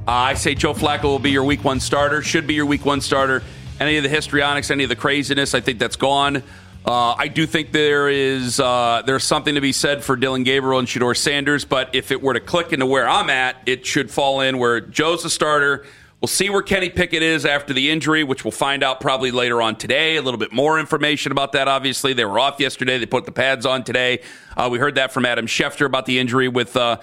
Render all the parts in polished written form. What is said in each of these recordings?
I say Joe Flacco will be your week 1 starter, should be your week 1 starter. Any of the histrionics, any of the craziness, I think that's gone. I do think there's something to be said for Dillon Gabriel and Shedeur Sanders, but if it were to click into where I'm at, it should fall in where Joe's the starter. We'll see where Kenny Pickett is after the injury, which we'll find out probably later on today. A little bit more information about that, obviously. They were off yesterday. They put the pads on today. We heard that from Adam Schefter about the injury with not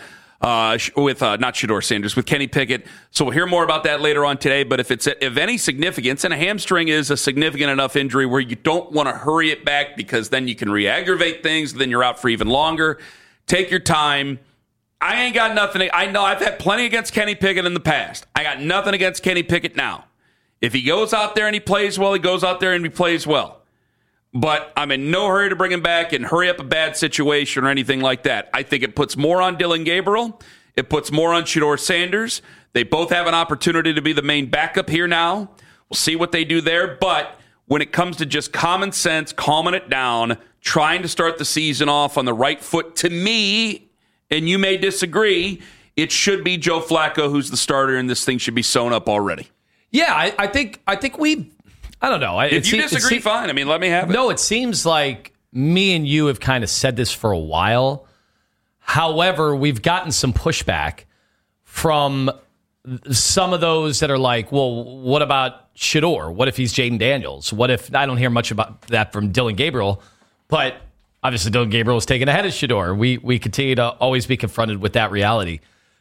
Shedeur Sanders, with Kenny Pickett. So we'll hear more about that later on today. But if any significance, and a hamstring is a significant enough injury where you don't want to hurry it back because then you can re-aggravate things, then you're out for even longer. Take your time. I ain't got nothing. I know I've had plenty against Kenny Pickett in the past. I got nothing against Kenny Pickett now. If he goes out there and he plays well, he goes out there and he plays well. But I'm in no hurry to bring him back and hurry up a bad situation or anything like that. I think it puts more on Dillon Gabriel. It puts more on Shedeur Sanders. They both have an opportunity to be the main backup here now. We'll see what they do there. But when it comes to just common sense, calming it down, trying to start the season off on the right foot, to me, and you may disagree, it should be Joe Flacco who's the starter, and this thing should be sewn up already. Yeah, I think we... I don't know. If you disagree, fine. I mean, let me have it. No, it seems like me and you have kind of said this for a while. However, we've gotten some pushback from some of those that are like, well, what about Shedeur? What if he's Jaden Daniels? What if... I don't hear much about that from Dillon Gabriel, but obviously Dillon Gabriel is taken ahead of Shedeur. We continue to always be confronted with that reality.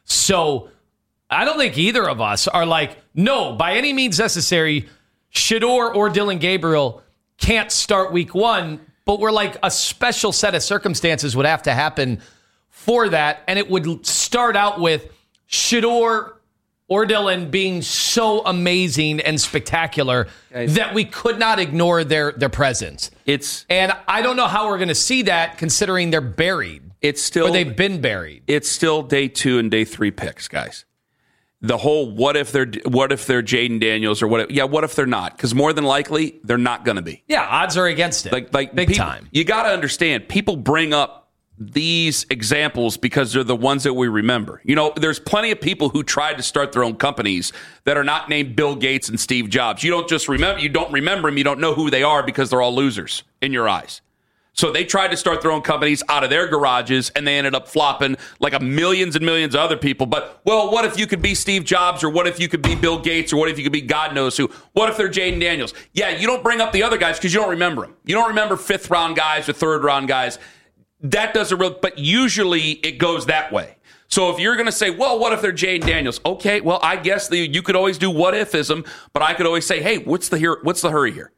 So I don't think either of us are like, no, by any means necessary, Shedeur or Dillon Gabriel can't start week 1, but we're like a special set of circumstances would have to happen for that, and it would start out with Shedeur or Dillon being so amazing and spectacular that we could not ignore their presence. And I don't know how we're going to see that considering they're buried. Or they've been buried. It's still day 2 and day 3 picks, guys. The whole what if they're Jaden Daniels or what if they're not? Because more than likely they're not going to be. Yeah, odds are against it. Like big time. You got to understand, people bring up these examples because they're the ones that we remember. You know, there's plenty of people who tried to start their own companies that are not named Bill Gates and Steve Jobs. You don't remember them. You don't know who they are because they're all losers in your eyes. So they tried to start their own companies out of their garages, and they ended up flopping like millions and millions of other people. But, well, what if you could be Steve Jobs, or what if you could be Bill Gates, or what if you could be God knows who? What if they're Jaden Daniels? Yeah, you don't bring up the other guys because you don't remember them. You don't remember 5th-round guys or 3rd-round guys. That doesn't really, but usually it goes that way. So if you're going to say, well, what if they're Jaden Daniels? Okay, well, I guess you could always do what-ifism, but I could always say, hey, what's the hurry here?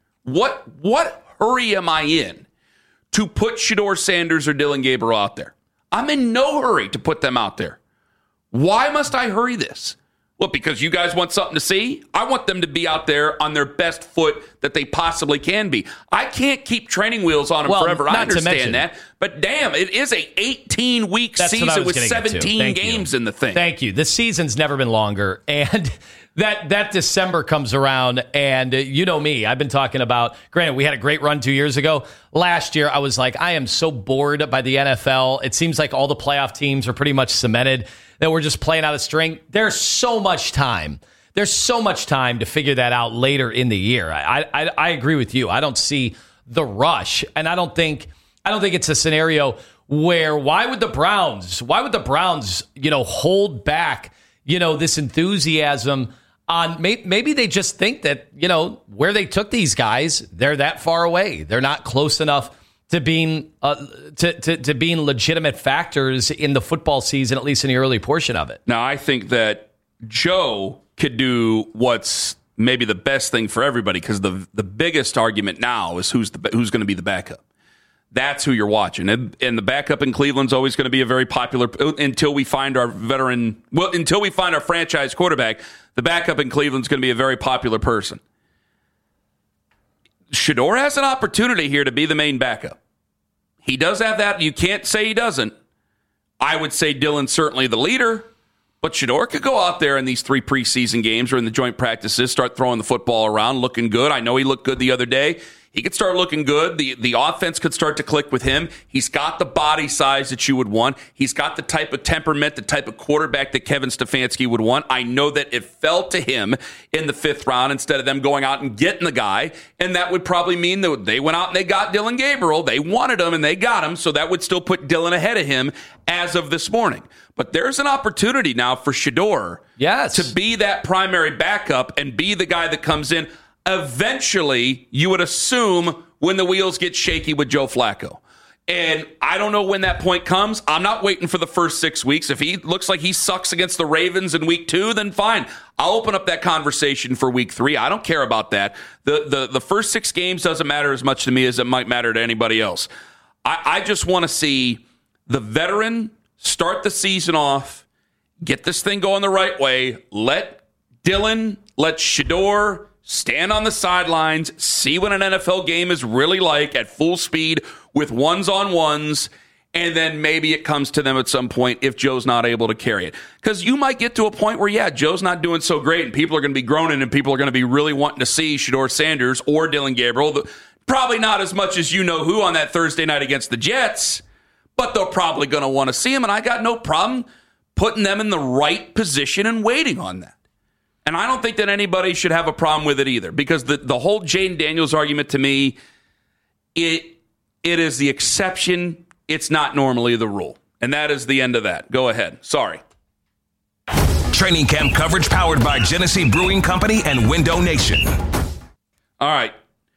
What hurry am I in to put Shedeur Sanders or Dillon Gabriel out there? I'm in no hurry to put them out there. Why must I hurry this? Well, because you guys want something to see? I want them to be out there on their best foot that they possibly can be. I can't keep training wheels on them forever. I understand that. But damn, it is a 18-week season with 17 games in the thing. Thank you. The season's never been longer. And that December comes around, and you know me, I've been talking about, granted, we had a great run 2 years ago. Last year, I was like, I am so bored by the NFL. It seems like all the playoff teams are pretty much cemented, that we're just playing out of string. There's so much time. There's so much time to figure that out later in the year. I agree with you. I don't see the rush, and I don't think it's a scenario where why would the Browns, hold back, this enthusiasm on maybe they just think that, where they took these guys, they're that far away. They're not close enough to being to being legitimate factors in the football season, at least in the early portion of it. Now, I think that Joe could do what's maybe the best thing for everybody, because the biggest argument now is who's going to be the backup. That's who you're watching. And the backup in Cleveland's always going to be a very popular, until we find our franchise quarterback, the backup in Cleveland's going to be a very popular person. Shedeur has an opportunity here to be the main backup. He does have that. You can't say he doesn't. I would say Dillon's certainly the leader, but Shedeur could go out there in these 3 preseason games or in the joint practices, start throwing the football around, looking good. I know he looked good the other day. He could start looking good. The offense could start to click with him. He's got the body size that you would want. He's got the type of temperament, the type of quarterback that Kevin Stefanski would want. I know that it fell to him in the 5th round instead of them going out and getting the guy, and that would probably mean that they went out and they got Dillon Gabriel. They wanted him, and they got him, so that would still put Dillon ahead of him as of this morning. But there's an opportunity now for Shedeur to be that primary backup and be the guy that comes in. Eventually, you would assume when the wheels get shaky with Joe Flacco. And I don't know when that point comes. I'm not waiting for the first 6 weeks. If he looks like he sucks against the Ravens in week 2, then fine. I'll open up that conversation for week 3. I don't care about that. The first 6 games doesn't matter as much to me as it might matter to anybody else. I just want to see the veteran start the season off, get this thing going the right way, let Dillon, let Shedeur stand on the sidelines, see what an NFL game is really like at full speed with ones-on-ones, and then maybe it comes to them at some point if Joe's not able to carry it. Because you might get to a point where, Joe's not doing so great, and people are going to be groaning, and people are going to be really wanting to see Shedeur Sanders or Dillon Gabriel. Probably not as much as you know who on that Thursday night against the Jets, but they're probably going to want to see him, and I got no problem putting them in the right position and waiting on that. And I don't think that anybody should have a problem with it either, because the whole Jayden Daniels argument to me, it is the exception. It's not normally the rule. And that is the end of that. Go ahead. Sorry. Training camp coverage powered by Genesee Brewing Company and Window Nation. All right.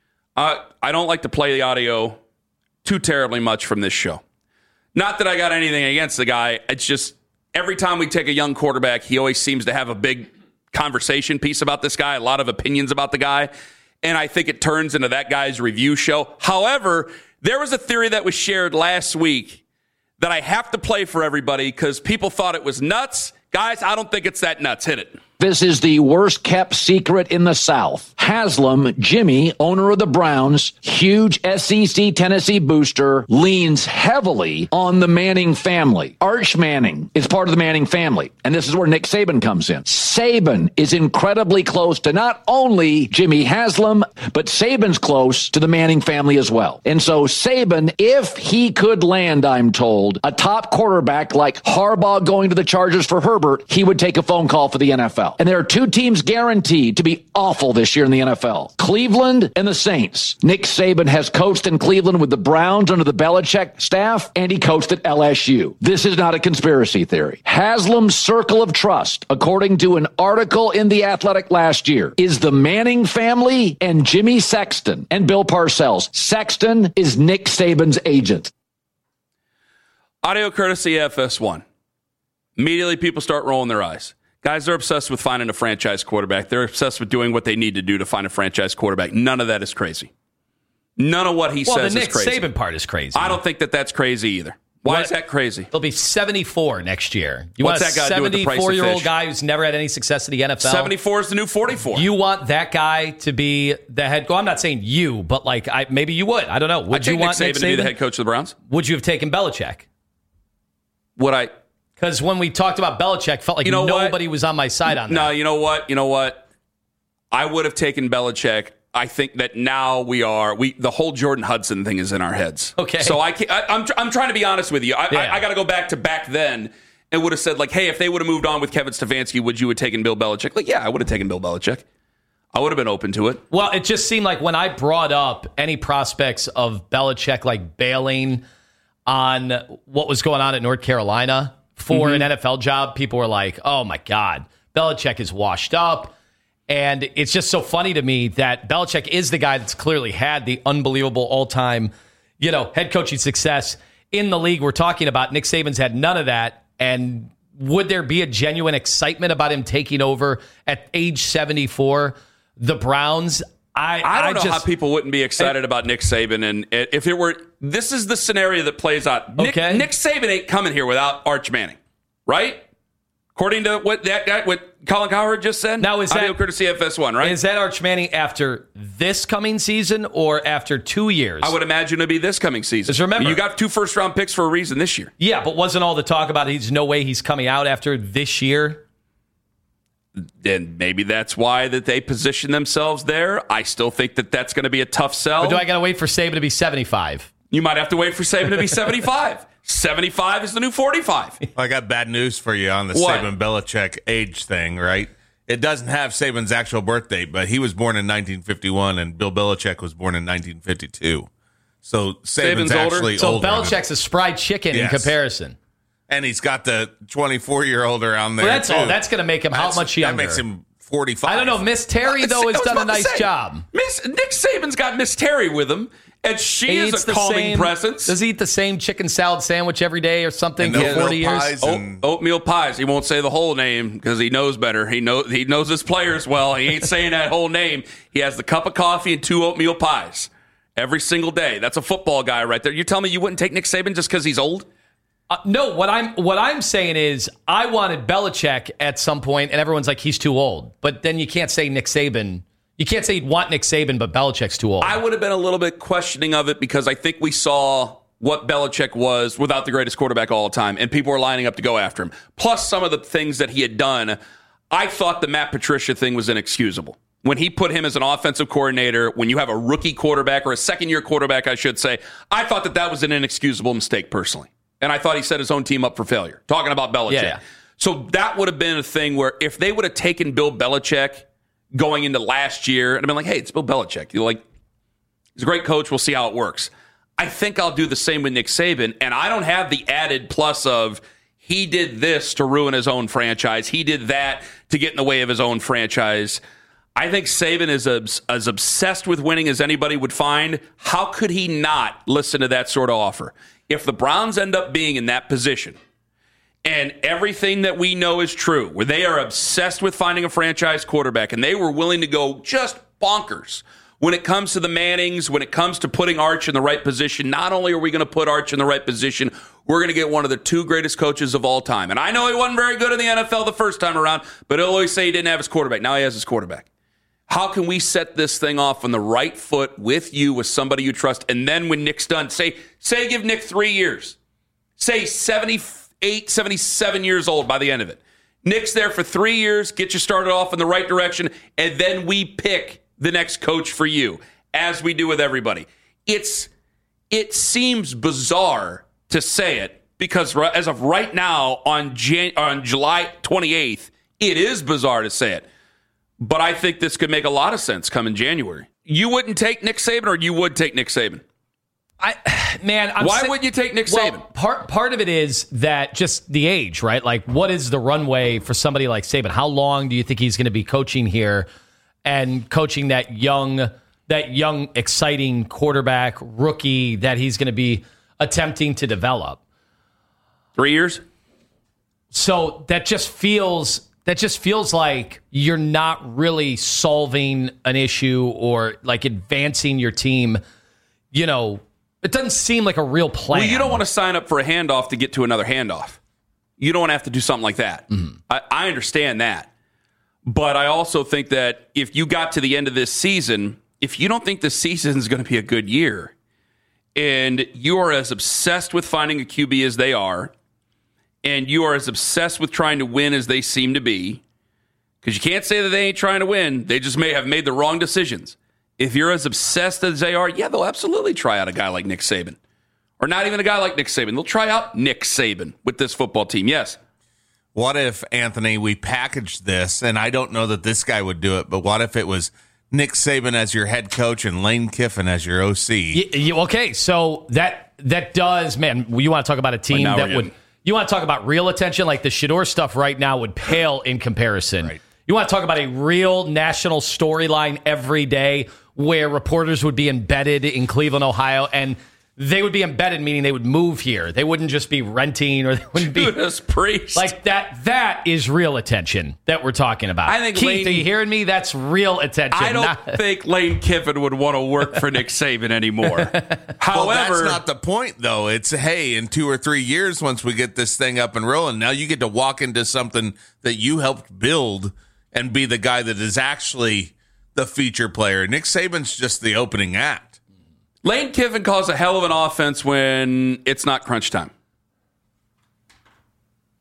I don't like to play the audio too terribly much from this show. Not that I got anything against the guy. It's just every time we take a young quarterback, he always seems to have a big conversation piece about this guy, a lot of opinions about the guy, and I think it turns into that guy's review show. However, there was a theory that was shared last week that I have to play for everybody because people thought it was nuts. Guys, I don't think it's that nuts. Hit it. This is the worst kept secret in the South. Haslam, Jimmy, owner of the Browns, huge SEC Tennessee booster, leans heavily on the Manning family. Arch Manning is part of the Manning family. And this is where Nick Saban comes in. Saban is incredibly close to not only Jimmy Haslam, but Saban's close to the Manning family as well. And so Saban, if he could land, I'm told, a top quarterback like Harbaugh going to the Chargers for Herbert, he would take a phone call for the NFL. And there are 2 teams guaranteed to be awful this year in the NFL. Cleveland and the Saints. Nick Saban has coached in Cleveland with the Browns under the Belichick staff, and he coached at LSU. This is not a conspiracy theory. Haslam's circle of trust, according to an article in The Athletic last year, is the Manning family and Jimmy Sexton and Bill Parcells. Sexton is Nick Saban's agent. Audio courtesy FS1. Immediately people start rolling their eyes. Guys, they're obsessed with finding a franchise quarterback. They're obsessed with doing what they need to do to find a franchise quarterback. None of that is crazy. None of what he says is crazy. The Nick Saban part is crazy. I don't think that that's crazy either. Why is that crazy? He'll be 74 next year. You What's want a that got to do with the price of 74-year-old fish? guy who's never had any success in the NFL? 74 is the new 44. You want that guy to be the head coach? I'm not saying you, but maybe you would. I don't know. Would you want Nick Saban to be the head coach of the Browns? Would you have taken Belichick? Would I? Because when we talked about Belichick, felt like nobody was on my side on that. No, you know what? I would have taken Belichick. I think that now the whole Jordan Hudson thing is in our heads. Okay. So I'm trying to be honest with you. I got to go back to back then and would have said, hey, if they would have moved on with Kevin Stefanski, would you have taken Bill Belichick? Yeah, I would have taken Bill Belichick. I would have been open to it. Well, it just seemed like when I brought up any prospects of Belichick bailing on what was going on at North Carolina for an NFL job, people were like, oh my God, Belichick is washed up. And it's just so funny to me that Belichick is the guy that's clearly had the unbelievable all-time, head coaching success in the league we're talking about. Nick Saban's had none of that. And would there be a genuine excitement about him taking over at age 74 the Browns? I don't know how people wouldn't be excited about Nick Saban. And if it were, this is the scenario that plays out. Nick Saban ain't coming here without Arch Manning, right? According to what Colin Cowherd just said. Now, is that courtesy FS1, right? Is that Arch Manning after this coming season or after 2 years? I would imagine it'd be this coming season. Because remember, you got 2 first-round picks for a reason this year. Yeah, but wasn't all the talk about there's no way he's coming out after this year? then maybe that's why that they position themselves there. I still think that that's going to be a tough sell. But do I got to wait for Saban to be 75? You might have to wait for Saban to be 75. 75 is the new 45. I got bad news for you on the What? Saban-Belichick age thing, right? It doesn't have Saban's actual birth date, but he was born in 1951, and Bill Belichick was born in 1952. So Saban's older? actually So older. Belichick's a spry chicken in Yes. comparison. And he's got the 24-year-old around there, Well, that's too. all. That's going to make him how much younger? That makes him 45. I don't know. Miss Terry, though, has done a nice job. Nick Saban's got Miss Terry with him, and she He is eats a the calming same- presence. Does he eat the same chicken salad sandwich every day or something And for no 40 years? pies and- Oatmeal pies. He won't say the whole name because he knows better. He knows his players well. He ain't saying that whole name. He has the cup of coffee and 2 oatmeal pies every single day. That's a football guy right there. You tell me you wouldn't take Nick Saban just because he's old? No, what I'm saying is I wanted Belichick at some point, and everyone's like, he's too old. But then you can't say Nick Saban. You can't say you'd want Nick Saban, but Belichick's too old. I would have been a little bit questioning of it because I think we saw what Belichick was without the greatest quarterback all the time, and people were lining up to go after him. Plus, some of the things that he had done, I thought the Matt Patricia thing was inexcusable. When he put him as an offensive coordinator, when you have a rookie quarterback or a second-year quarterback, I should say, I thought that was an inexcusable mistake personally. And I thought he set his own team up for failure. Talking about Belichick. Yeah. So that would have been a thing where if they would have taken Bill Belichick going into last year and been like, hey, it's Bill Belichick. You're like, he's a great coach. We'll see how it works. I think I'll do the same with Nick Saban. And I don't have the added plus of he did this to ruin his own franchise. He did that to get in the way of his own franchise. I think Saban is as obsessed with winning as anybody would find. How could he not listen to that sort of offer? If the Browns end up being in that position and everything that we know is true, where they are obsessed with finding a franchise quarterback and they were willing to go just bonkers when it comes to the Mannings, when it comes to putting Arch in the right position, not only are we going to put Arch in the right position, we're going to get one of the 2 greatest coaches of all time. And I know he wasn't very good in the NFL the first time around, but he'll always say he didn't have his quarterback. Now he has his quarterback. How can we set this thing off on the right foot with you, with somebody you trust? And then when Nick's done, say give Nick 3 years. Say 78, 77 years old by the end of it. Nick's there for 3 years, get you started off in the right direction, and then we pick the next coach for you, as we do with everybody. It seems bizarre to say it, because as of right now, on July 28th, it is bizarre to say it. But I think this could make a lot of sense come in January. You wouldn't take Nick Saban, or you would take Nick Saban? Why wouldn't you take Nick Saban? Part of it is that just the age, right? Like, what is the runway for somebody like Saban? How long do you think he's going to be coaching here and coaching that young, exciting quarterback rookie that he's going to be attempting to develop? 3 years? So that just feels like you're not really solving an issue or like advancing your team. You know, it doesn't seem like a real plan. Well, you don't want to sign up for a handoff to get to another handoff. You don't want to have to do something like that. Mm-hmm. I understand that. But I also think that if you got to the end of this season, if you don't think the season is going to be a good year, and you are as obsessed with finding a QB as they are, and you are as obsessed with trying to win as they seem to be, because you can't say that they ain't trying to win. They just may have made the wrong decisions. If you're as obsessed as they are, yeah, they'll absolutely try out a guy like Nick Saban. Or not even a guy like Nick Saban. They'll try out Nick Saban with this football team, yes. What if, Anthony, we packaged this, and I don't know that this guy would do it, but what if it was Nick Saban as your head coach and Lane Kiffin as your OC? Okay, so that does, man, you want to talk about a team that would... You want to talk about real attention? Like the Shedeur stuff right now would pale in comparison. Right. You want to talk about a real national storyline every day where reporters would be embedded in Cleveland, Ohio, and they would be embedded, meaning they would move here. They wouldn't just be renting, or they wouldn't be Judas Priest. Like that. That is real attention that we're talking about. I think Keith, are you hearing me? That's real attention. I don't think Lane Kiffin would want to work for Nick Saban anymore. However, that's not the point, though. It's, hey, in 2 or 3 years, once we get this thing up and rolling, now you get to walk into something that you helped build and be the guy that is actually the feature player. Nick Saban's just the opening act. Lane Kiffin calls a hell of an offense when it's not crunch time.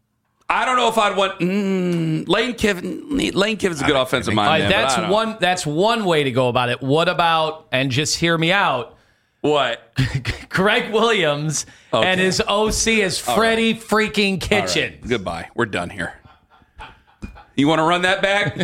I don't know if I'd want Lane Kiffin. Lane Kiffin's a good offensive mind. All right, that's one way to go about it. What about, and just hear me out, what? Greg Williams and his OC is Freddie freaking Kitchens. Right. Goodbye. We're done here. You want to run that back?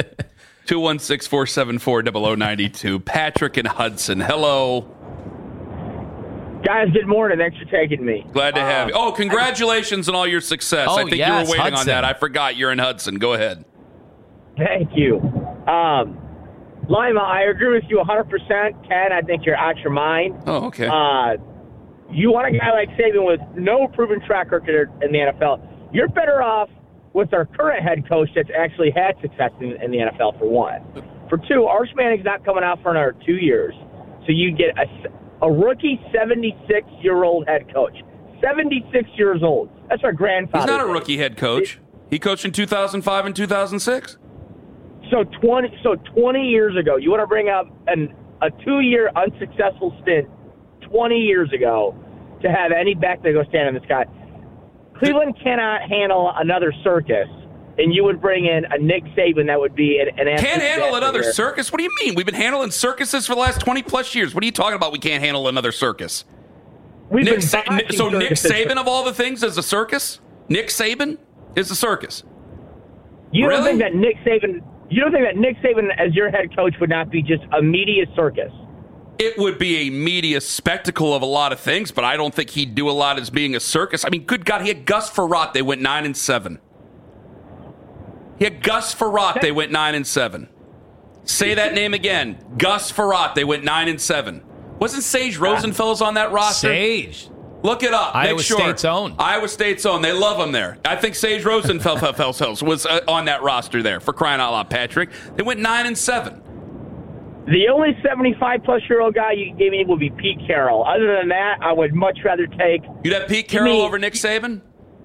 216-474-0092. Patrick and Hudson. Hello. Guys, good morning. Thanks for taking me. Glad to have you. Oh, congratulations on all your success. I think you were waiting Hudson. on that. I forgot you're in Hudson. Go ahead. Thank you. Lima, I agree with you 100%. Ken, I think you're out your mind. Oh, okay. You want a guy like Saban with no proven track record in the NFL. You're better off with our current head coach that's actually had success in the NFL, for one. For two, Arch Manning's not coming out for another 2 years. So you get a rookie 76-year-old head coach. 76 years old. That's our grandfather. He's not a rookie head coach. He coached in 2005 and 2006. So 20 years ago, you want to bring up a 2-year unsuccessful stint 20 years ago to have any back that go stand on this guy. Cleveland cannot handle another circus, and you would bring in a Nick Saban that would be an Can't handle another circus? What do you mean? We've been handling circuses for the last 20-plus years. What are you talking about? We can't handle another circus. Nick Saban, of all the things, is a circus? Nick Saban is a circus. You really? don't think that Nick Saban as your head coach would not be just a media circus? It would be a media spectacle of a lot of things, but I don't think he'd do a lot as being a circus. I mean, good God, he had Gus Frerotte. They went 9-7. He had Gus Frerotte. They went 9-7. Say that name again. Gus Frerotte. They went 9-7. Wasn't Sage Rosenfels on that roster? Sage. Look it up. Iowa State's own. Iowa State's own. They love him there. I think Sage Rosenfels was on that roster there, for crying out loud, Patrick. They went 9-7. The only 75-plus-year-old guy you gave me would be Pete Carroll. Other than that, I would much rather take... You'd have Pete Carroll over Nick Saban?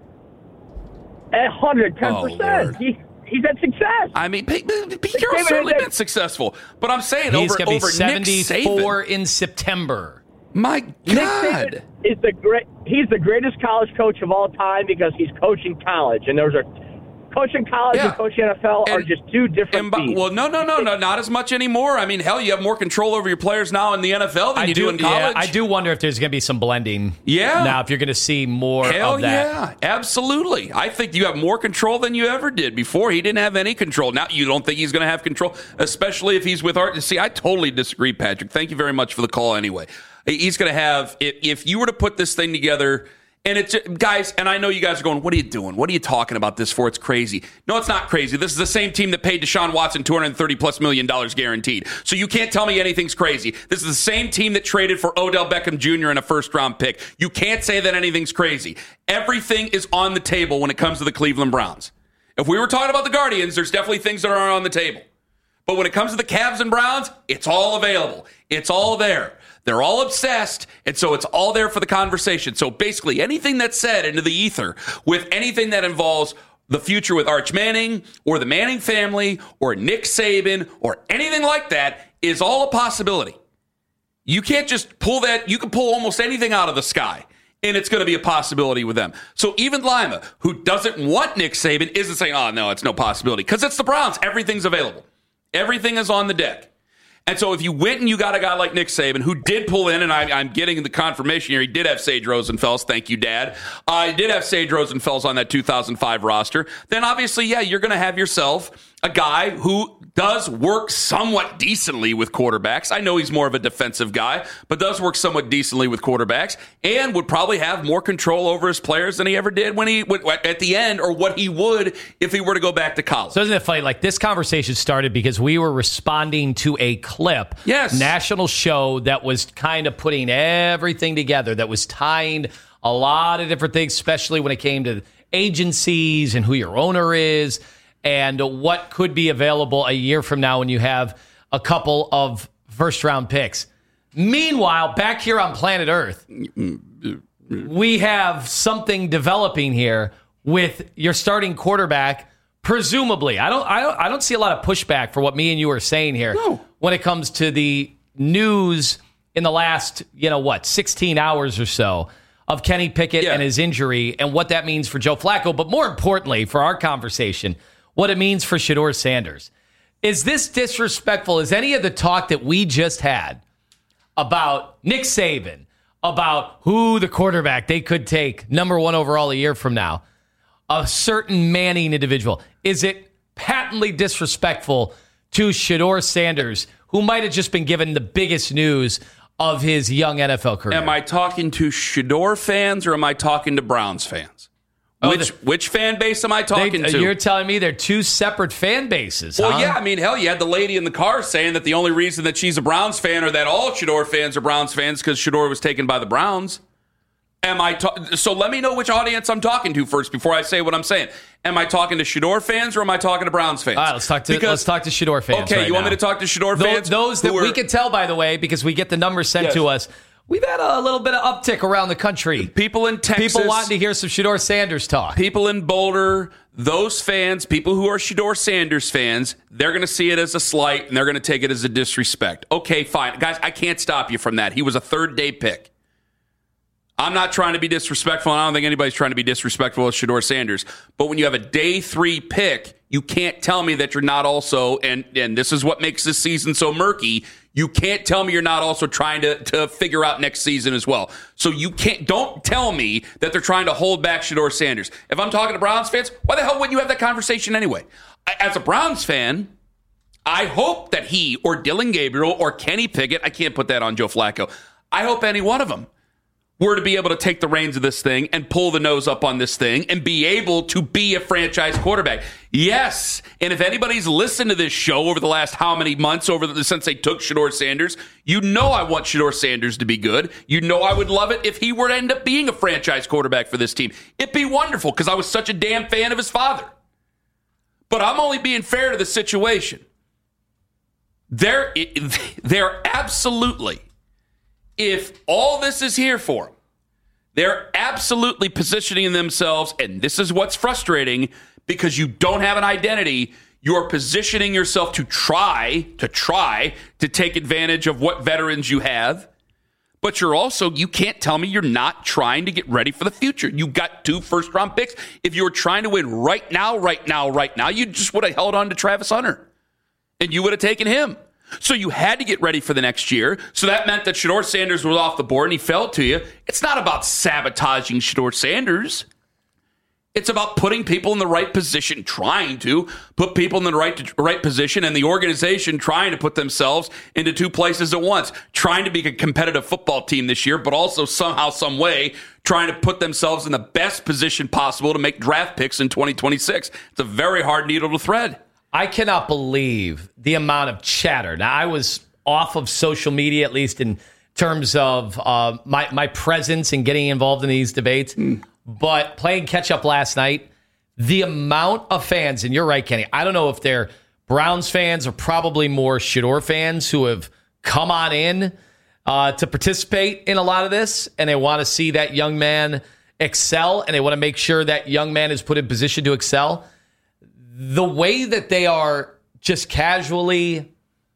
110%. He's had success. I mean, Pete Carroll's certainly been successful. But I'm saying he's over Nick Saban. He's 74 Saban. In September. My God. Nick Saban is he's the greatest college coach of all time because he's coaching college. And those are... Coaching college and coaching NFL are just two different things. Well, no, not as much anymore. I mean, hell, you have more control over your players now in the NFL than you do in college. Yeah, I do wonder if there's going to be some blending. Yeah. Now, if you're going to see more of that. Yeah, absolutely. I think you have more control than you ever did before. He didn't have any control. Now, you don't think he's going to have control, especially if he's with Art. See, I totally disagree, Patrick. Thank you very much for the call anyway. He's going to have, if you were to put this thing together, and it's, guys, and I know you guys are going, what are you doing? What are you talking about this for? It's crazy. No, it's not crazy. This is the same team that paid Deshaun Watson $230+ million guaranteed. So you can't tell me anything's crazy. This is the same team that traded for Odell Beckham Jr. in a first-round pick. You can't say that anything's crazy. Everything is on the table when it comes to the Cleveland Browns. If we were talking about the Guardians, there's definitely things that are on the table. But when it comes to the Cavs and Browns, it's all available. It's all there. They're all obsessed, and so it's all there for the conversation. So basically, anything that's said into the ether with anything that involves the future with Arch Manning or the Manning family or Nick Saban or anything like that is all a possibility. You can't just pull that. You can pull almost anything out of the sky, and it's going to be a possibility with them. So even Lima, who doesn't want Nick Saban, isn't saying, oh, no, it's no possibility, because it's the Browns. Everything's available. Everything is on the deck. And so if you went and you got a guy like Nick Saban, who did pull in, and I'm getting the confirmation here, he did have Sage Rosenfels. Thank you, Dad. He did have Sage Rosenfels on that 2005 roster. Then obviously, yeah, you're going to have yourself a guy who does work somewhat decently with quarterbacks. I know he's more of a defensive guy, but does work somewhat decently with quarterbacks and would probably have more control over his players than he ever did when he at the end, or what he would if he were to go back to college. So isn't it funny? Like, this conversation started because we were responding to a clip, national show that was kind of putting everything together, that was tying a lot of different things, especially when it came to agencies and who your owner is, and what could be available a year from now when you have a couple of first-round picks. Meanwhile, back here on planet Earth, we have something developing here with your starting quarterback, presumably. I don't see a lot of pushback for what me and you are saying here when it comes to the news in the last, 16 hours or so of Kenny Pickett and his injury and what that means for Joe Flacco, but more importantly for our conversation, what it means for Shedeur Sanders. Is this disrespectful? Is any of the talk that we just had about Nick Saban, about who the quarterback they could take number 1 overall a year from now, a certain Manning individual, is it patently disrespectful to Shedeur Sanders, who might have just been given the biggest news of his young NFL career? Am I talking to Shedeur fans or am I talking to Browns fans? Which fan base am I talking to? You're telling me they're two separate fan bases, Well, huh? yeah. I mean, hell, you had the lady in the car saying that the only reason that she's a Browns fan or that all Shedeur fans are Browns fans because Shedeur was taken by the Browns. So let me know which audience I'm talking to first before I say what I'm saying. Am I talking to Shedeur fans or am I talking to Browns fans? All right, let's talk to Shedeur fans. Okay, right you want now. me to talk to Shedeur fans? Those that we can tell, by the way, because we get the numbers sent to us. We've had a little bit of uptick around the country. People in Texas. People wanting to hear some Shedeur Sanders talk. People in Boulder, those fans, people who are Shedeur Sanders fans, they're going to see it as a slight and they're going to take it as a disrespect. Okay, fine. Guys, I can't stop you from that. He was a third-day pick. I'm not trying to be disrespectful, and I don't think anybody's trying to be disrespectful with Shedeur Sanders. But when you have a day 3 pick, you can't tell me that you're not also, and this is what makes this season so murky, you can't tell me you're not also trying to figure out next season as well. So don't tell me that they're trying to hold back Shedeur Sanders. If I'm talking to Browns fans, why the hell wouldn't you have that conversation anyway? As a Browns fan, I hope that he or Dylan Gabriel or Kenny Pickett, I can't put that on Joe Flacco, I hope any one of them were to be able to take the reins of this thing and pull the nose up on this thing and be able to be a franchise quarterback. Yes, and if anybody's listened to this show over the last how many months since they took Shedeur Sanders, you know I want Shedeur Sanders to be good. You know I would love it if he were to end up being a franchise quarterback for this team. It'd be wonderful because I was such a damn fan of his father. But I'm only being fair to the situation. They're absolutely... If all this is here for them, they're absolutely positioning themselves, and this is what's frustrating, because you don't have an identity, you're positioning yourself to try to take advantage of what veterans you have, but you can't tell me you're not trying to get ready for the future. You got 2 first-round picks. If you were trying to win right now, you just would have held on to Travis Hunter, and you would have taken him. So you had to get ready for the next year. So that meant that Shedeur Sanders was off the board and he fell to you. It's not about sabotaging Shedeur Sanders. It's about putting people in the right position, trying to put people in the right position, and the organization trying to put themselves into 2 places at once, trying to be a competitive football team this year, but also somehow, some way, trying to put themselves in the best position possible to make draft picks in 2026. It's a very hard needle to thread. I cannot believe the amount of chatter. Now, I was off of social media, at least in terms of my presence in getting involved in these debates. But playing catch-up last night, the amount of fans, and you're right, Kenny, I don't know if they're Browns fans or probably more Shedeur fans who have come on in to participate in a lot of this, and they want to see that young man excel, and they want to make sure that young man is put in position to excel. The way that they are just casually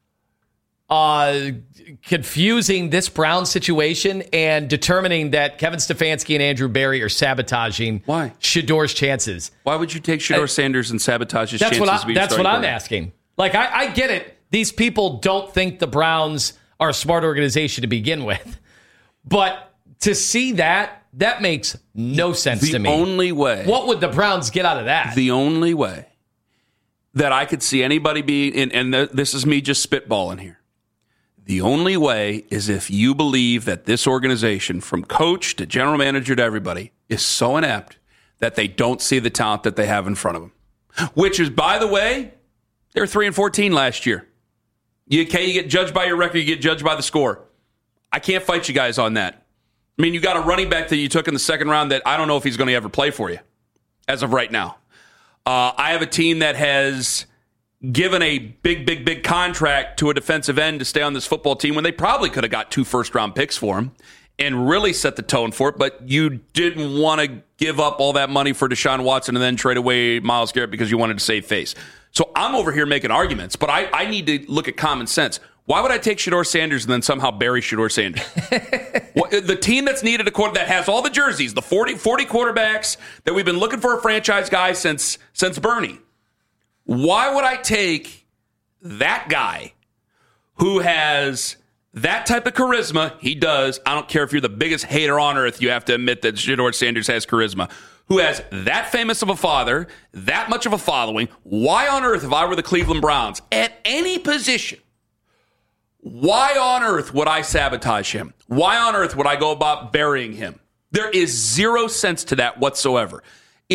confusing this Brown situation and determining that Kevin Stefanski and Andrew Berry are sabotaging Shedeur's chances. Why would you take Shedeur Sanders and sabotage his chances? That's what I'm asking. Like, I get it. These people don't think the Browns are a smart organization to begin with. But to see that makes no sense to me. The only way. What would the Browns get out of that? The only way that I could see anybody be, and this is me just spitballing here. The only way is if you believe that this organization, from coach to general manager to everybody, is so inept that they don't see the talent that they have in front of them. Which is, by the way, they were 3-14 last year. You get judged by your record, you get judged by the score. I can't fight you guys on that. I mean, you got a running back that you took in the second round that I don't know if he's going to ever play for you as of right now. I have a team that has given a big contract to a defensive end to stay on this football team when they probably could have got 2 first-round picks for him and really set the tone for it, but you didn't want to give up all that money for Deshaun Watson and then trade away Myles Garrett because you wanted to save face. So I'm over here making arguments, but I need to look at common sense. Why would I take Shedeur Sanders and then somehow bury Shedeur Sanders? The team that's needed a quarterback, that has all the jerseys, the 40 quarterbacks that we've been looking for a franchise guy since Bernie. Why would I take that guy who has that type of charisma? He does. I don't care if you're the biggest hater on earth, you have to admit that Shedeur Sanders has charisma. Who has that famous of a father, that much of a following. Why on earth, if I were the Cleveland Browns, at any position, why on earth would I sabotage him? Why on earth would I go about burying him? There is zero sense to that whatsoever.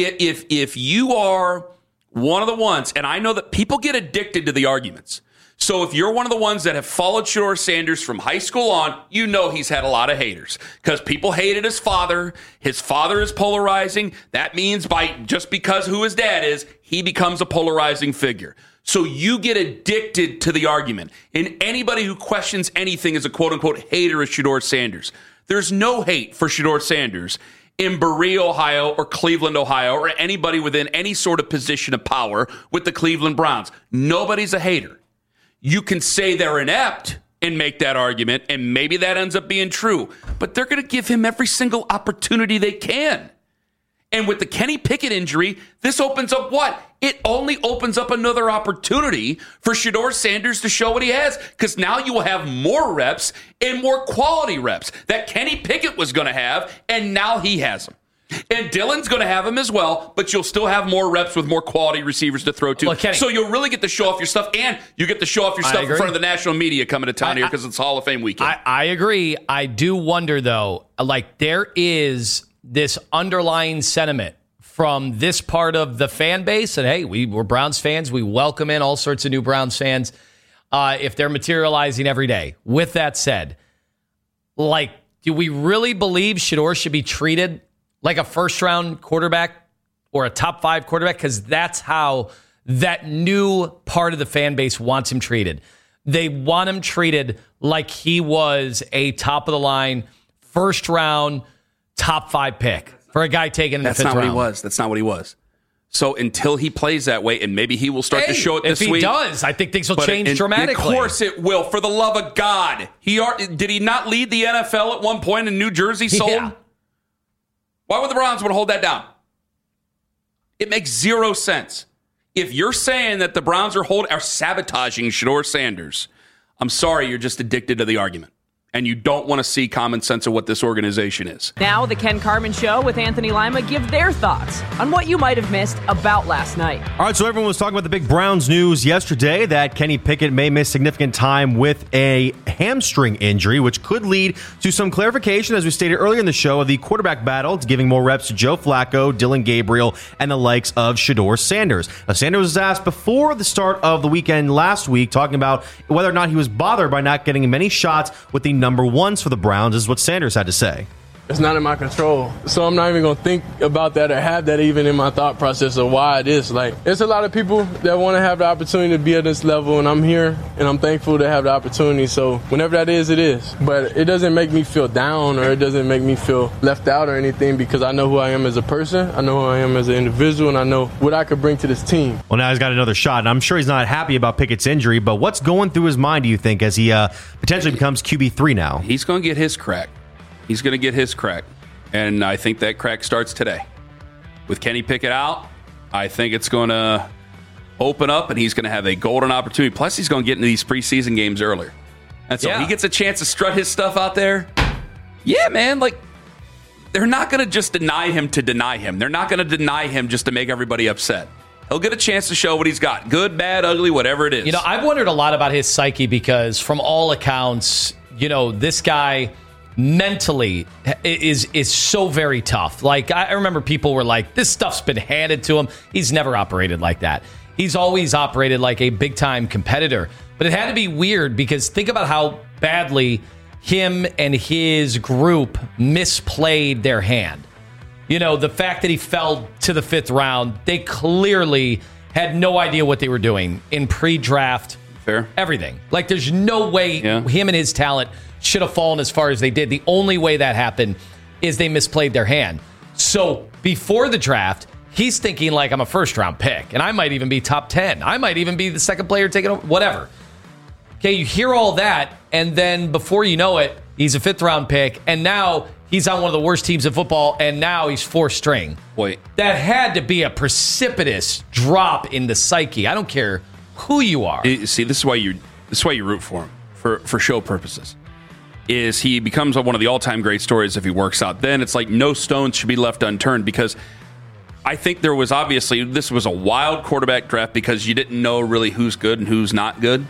If you are one of the ones, and I know that people get addicted to the arguments. So if you're one of the ones that have followed Shedeur Sanders from high school on, you know he's had a lot of haters because people hated his father. His father is polarizing. That means just because who his dad is, he becomes a polarizing figure. So you get addicted to the argument. And anybody who questions anything is a quote-unquote hater of Shedeur Sanders. There's no hate for Shedeur Sanders in Berea, Ohio, or Cleveland, Ohio, or anybody within any sort of position of power with the Cleveland Browns. Nobody's a hater. You can say they're inept and make that argument, and maybe that ends up being true. But they're going to give him every single opportunity they can. And with the Kenny Pickett injury, this opens up what? It only opens up another opportunity for Shedeur Sanders to show what he has, because now you will have more reps and more quality reps that Kenny Pickett was going to have, and now he has them. And Dylan's going to have him as well, but you'll still have more reps with more quality receivers to throw to. Well, Kenny, so you'll really get to show off your stuff, and you get to show off your stuff in front of the national media coming to town here because it's Hall of Fame weekend. I agree. I do wonder, though, like there is this underlying sentiment from this part of the fan base, and hey, we're Browns fans. We welcome in all sorts of new Browns fans if they're materializing every day. With that said, like, do we really believe Shedeur should be treated like a first-round quarterback or a top-5 quarterback? Because that's how that new part of the fan base wants him treated. They want him treated like he was a top-of-the-line, first-round, top-5 pick for a guy taken in the fifth round. That's not what he was. That's not what he was. So until he plays that way, and maybe he will start to show it this week. If he does, I think things will change dramatically. Of course it will, for the love of God. Did he not lead the NFL at one point in New Jersey sold? Yeah. Why would the Browns want to hold that down? It makes zero sense. If you're saying that the Browns are sabotaging Shedeur Sanders, I'm sorry, you're just addicted to the argument. And you don't want to see common sense of what this organization is. Now the Ken Carman Show with Anthony Lima give their thoughts on what you might have missed about last night. All right, so everyone was talking about the big Browns news yesterday that Kenny Pickett may miss significant time with a hamstring injury, which could lead to some clarification, as we stated earlier in the show, of the quarterback battle, to giving more reps to Joe Flacco, Dylan Gabriel, and the likes of Shedeur Sanders. Now, Sanders was asked before the start of the weekend last week, talking about whether or not he was bothered by not getting many shots with the number ones for the Browns, is what Sanders had to say. It's not in my control, so I'm not even going to think about that or have that even in my thought process of why it is. Like, there's a lot of people that want to have the opportunity to be at this level, and I'm here, and I'm thankful to have the opportunity. So whenever that is, it is. But it doesn't make me feel down, or it doesn't make me feel left out or anything, because I know who I am as a person, I know who I am as an individual, and I know what I could bring to this team. Well, now he's got another shot, and I'm sure he's not happy about Pickett's injury, but what's going through his mind, do you think, as he potentially becomes QB3 now? He's going to get his crack. He's going to get his crack. And I think that crack starts today. With Kenny Pickett out, I think it's going to open up, and he's going to have a golden opportunity. Plus, he's going to get into these preseason games earlier. And so he gets a chance to strut his stuff out there. Yeah, man, like, they're not going to just deny him to deny him. They're not going to deny him just to make everybody upset. He'll get a chance to show what he's got. Good, bad, ugly, whatever it is. You know, I've wondered a lot about his psyche because from all accounts, you know, this guy mentally is so very tough. Like, I remember people were like, this stuff's been handed to him. He's never operated like that. He's always operated like a big-time competitor. But it had to be weird because think about how badly him and his group misplayed their hand. You know, the fact that he fell to the fifth round, they clearly had no idea what they were doing in pre-draft. Fair. Everything. Like, there's no way him and his talent should have fallen as far as they did. The only way that happened is they misplayed their hand. So before the draft, he's thinking like, I'm a first-round pick, and I might even be top 10. I might even be the second player taken over, whatever. Okay, you hear all that, and then before you know it, he's a 5th-round pick, and now he's on one of the worst teams in football, and now he's 4th string. Wait. That had to be a precipitous drop in the psyche. I don't care who you are. See, this is why you root for him for show purposes. Is he becomes one of the all-time great stories if he works out. Then it's like no stone should be left unturned, because I think there was obviously, this was a wild quarterback draft because you didn't know really who's good and who's not good.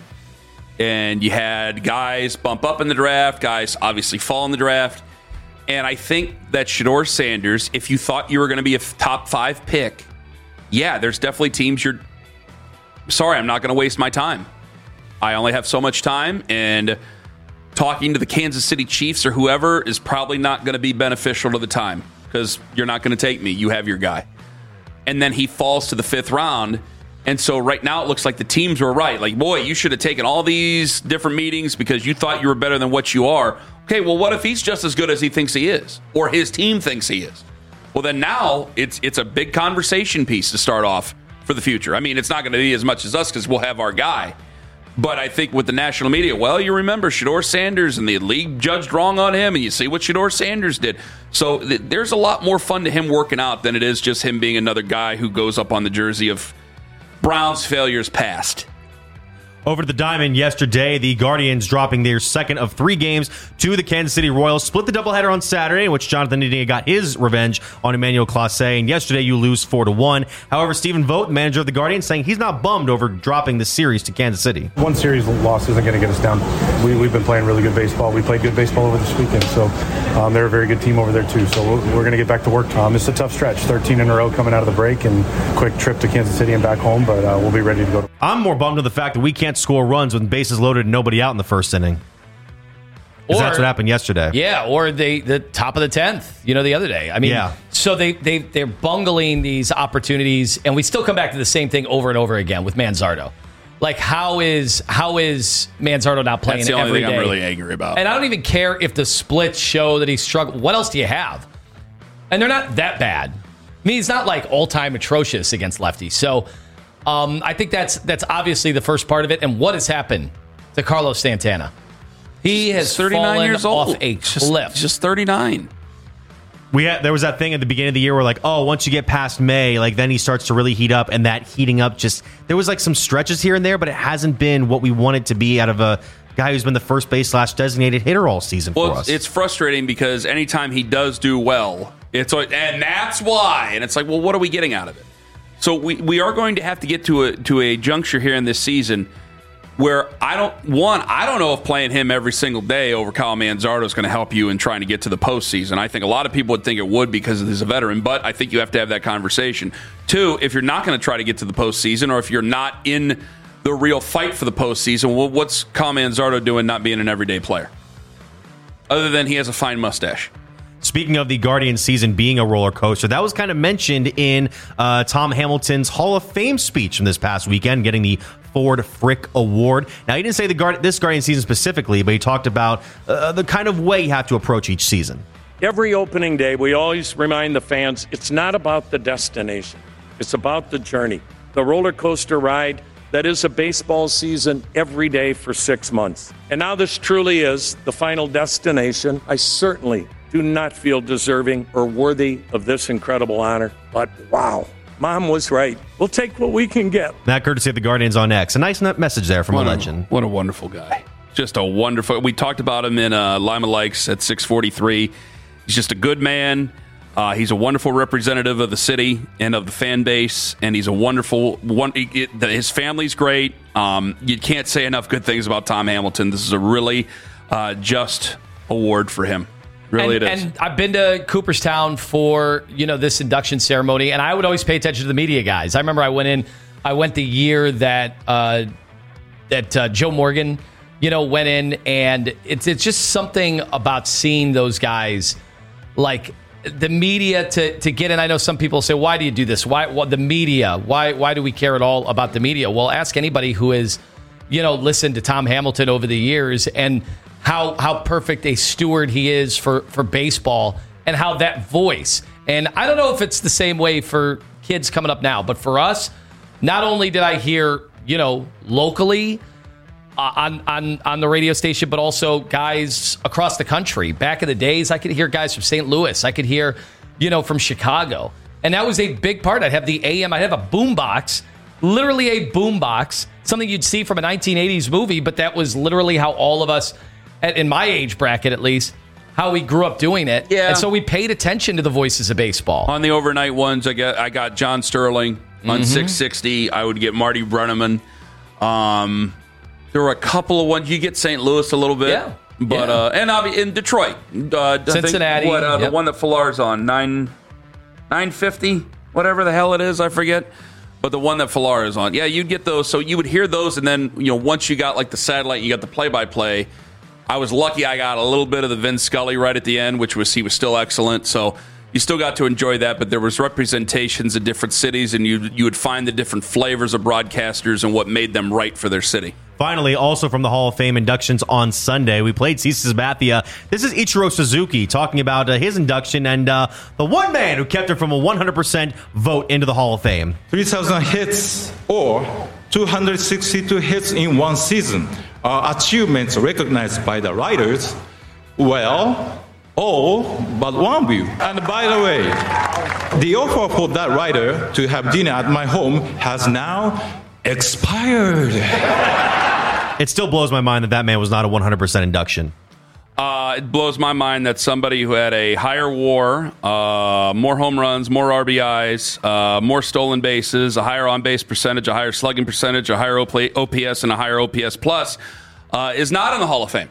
And you had guys bump up in the draft, guys obviously fall in the draft. And I think that Shedeur Sanders, if you thought you were going to be a top 5 pick, yeah, there's definitely teams you're, sorry, I'm not going to waste my time. I only have so much time, and talking to the Kansas City Chiefs or whoever is probably not going to be beneficial to the time, because you're not going to take me. You have your guy. And then he falls to the 5th round. And so right now it looks like the teams were right. Like, boy, you should have taken all these different meetings because you thought you were better than what you are. Okay, well, what if he's just as good as he thinks he is, or his team thinks he is? Well, then now it's a big conversation piece to start off for the future. I mean, it's not going to be as much as us because we'll have our guy. But I think with the national media, well, you remember Shedeur Sanders, and the league judged wrong on him, and you see what Shedeur Sanders did. So there's a lot more fun to him working out than it is just him being another guy who goes up on the jersey of Browns failures past. Over to the Diamond yesterday, the Guardians dropping their second of 3 games to the Kansas City Royals. Split the doubleheader on Saturday, in which Jonathan India got his revenge on Emmanuel Clase. And yesterday, you lose 4-1. However, Stephen Vogt, the manager of the Guardians, saying he's not bummed over dropping the series to Kansas City. One series loss isn't going to get us down. We've been playing really good baseball. We played good baseball over this weekend. So they're a very good team over there, too. So we're going to get back to work. It's a tough stretch, 13 in a row coming out of the break, and quick trip to Kansas City and back home. But we'll be ready to go. I'm more bummed with the fact that we can't score runs with bases loaded and nobody out in the first inning. Because that's what happened yesterday. Yeah, or the top of the 10th, the other day. I mean, yeah. So they're bungling these opportunities, and we still come back to the same thing over and over again with Manzardo. Like, how is Manzardo not playing every day? That's the only thing I'm really angry about. And I don't even care if the splits show that he's struggling. What else do you have? And they're not that bad. I mean, it's not like all-time atrocious against lefties. So I think that's obviously the first part of it. And what has happened to Carlos Santana? He has 39 years old. Off a cliff. Just 39. There was that thing at the beginning of the year where, like, once you get past May, like, then he starts to really heat up, and that heating up there was like some stretches here and there, but it hasn't been what we want it to be out of a guy who's been the first base / designated hitter all season for us. It's frustrating because anytime he does do well, it's like, and that's why. And it's like, well, what are we getting out of it? So we are going to have to get to a juncture here in this season where I don't know if playing him every single day over Kyle Manzardo is going to help you in trying to get to the postseason. I think a lot of people would think it would because he's a veteran, but I think you have to have that conversation. 2, if you're not going to try to get to the postseason, or if you're not in the real fight for the postseason, well, what's Kyle Manzardo doing not being an everyday player? Other than he has a fine mustache. Speaking of the Guardians season being a roller coaster, that was kind of mentioned in Tom Hamilton's Hall of Fame speech from this past weekend, getting the Ford Frick Award. Now, he didn't say this Guardian season specifically, but he talked about the kind of way you have to approach each season. Every opening day, we always remind the fans, it's not about the destination. It's about the journey, the roller coaster ride that is a baseball season every day for 6 months. And now this truly is the final destination. I certainly do not feel deserving or worthy of this incredible honor. But wow, Mom was right. We'll take what we can get. That courtesy of the Guardians on X. A nice message there from a legend. What a wonderful guy. Just a wonderful. We talked about him in Lima Likes at 643. He's just a good man. He's a wonderful representative of the city and of the fan base, and he's a wonderful one. His family's great. You can't say enough good things about Tom Hamilton. This is a really just award for him. Really, it is. And I've been to Cooperstown for this induction ceremony, and I would always pay attention to the media guys. I remember I went the year that Joe Morgan, went in, and it's just something about seeing those guys, like the media to get in. I know some people say, "Why do you do this? Why the media? Why do we care at all about the media?" Well, ask anybody who has listened to Tom Hamilton over the years and how perfect a steward he is for baseball, and how that voice. And I don't know if it's the same way for kids coming up now, but for us, not only did I hear, locally, on the radio station, but also guys across the country. Back in the days, I could hear guys from St. Louis. I could hear, from Chicago. And that was a big part. I'd have the AM. I'd have a boombox, literally a boombox, something you'd see from a 1980s movie, but that was literally how all of us, in my age bracket at least, how we grew up doing it. Yeah. And so we paid attention to the voices of baseball. On the overnight ones, I got John Sterling. On 660, I would get Marty Brenneman. There were a couple of ones. You get St. Louis a little bit. Yeah. But and in Detroit. Cincinnati. I think the one that Fallar's on, 950, whatever the hell it is, I forget. But the one that Fallar is on. Yeah, you'd get those. So you would hear those, and then, once you got like the satellite, you got the play-by-play. I was lucky I got a little bit of the Vin Scully right at the end, he was still excellent. So you still got to enjoy that, but there was representations in different cities, and you would find the different flavors of broadcasters and what made them right for their city. Finally, also from the Hall of Fame inductions on Sunday, we played CeCe Sabathia. This is Ichiro Suzuki talking about his induction and the one man who kept him from a 100% vote into the Hall of Fame. 3,000 hits or 262 hits in one season are achievements recognized by the writers. Well, all but one of you. And by the way, the offer for that writer to have dinner at my home has now expired. It still blows my mind that man was not a 100% induction. It blows my mind that somebody who had a higher WAR, more home runs, more RBIs, more stolen bases, a higher on-base percentage, a higher slugging percentage, a higher OPS, and a higher OPS plus is not in the Hall of Fame.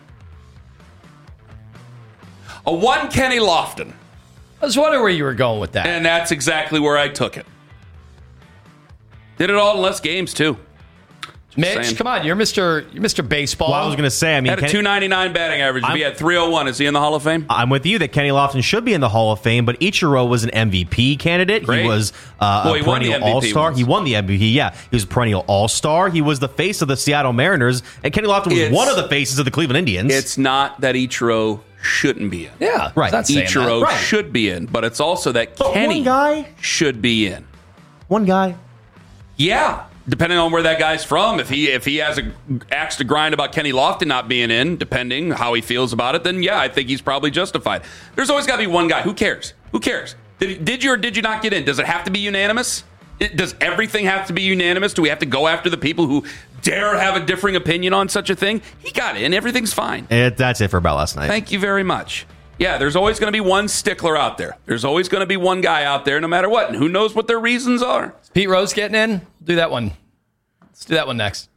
A one Kenny Lofton. I was wondering where you were going with that. And that's exactly where I took it. Did it all in less games, too. Mitch, come on, you're Mr. Baseball. Well, I was going to say, had a 299 batting average. He had 301. Is he in the Hall of Fame? I'm with you that Kenny Lofton should be in the Hall of Fame, but Ichiro was an MVP candidate. Great. He was a perennial All-Star. He won the MVP, yeah. He was a perennial All-Star. He was the face of the Seattle Mariners, and Kenny Lofton was one of the faces of the Cleveland Indians. It's not that Ichiro shouldn't be in. Yeah, right. Ichiro should be in, but it's also that Kenny should be in. One guy. Yeah. Depending on where that guy's from, if he has an axe to grind about Kenny Lofton not being in, depending how he feels about it, then yeah, I think he's probably justified. There's always got to be one guy. Who cares? Who cares? Did you or did you not get in? Does it have to be unanimous? Does everything have to be unanimous? Do we have to go after the people who dare have a differing opinion on such a thing? He got in. Everything's fine. That's it for about last night. Thank you very much. Yeah, there's always going to be one stickler out there. There's always going to be one guy out there, no matter what. And who knows what their reasons are? Pete Rose getting in? Do that one. Let's do that one next.